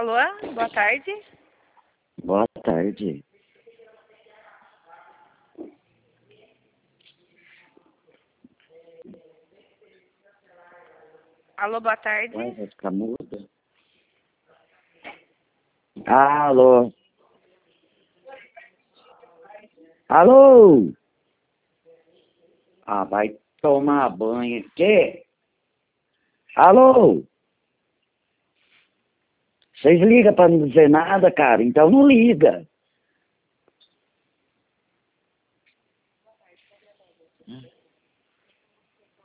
Alô, boa tarde. Boa tarde. Alô, boa tarde. Vai ficar muda? Alô? Alô? Ah, vai tomar banho. Quê? Alô? Vocês ligam pra não dizer nada, cara? Então não liga.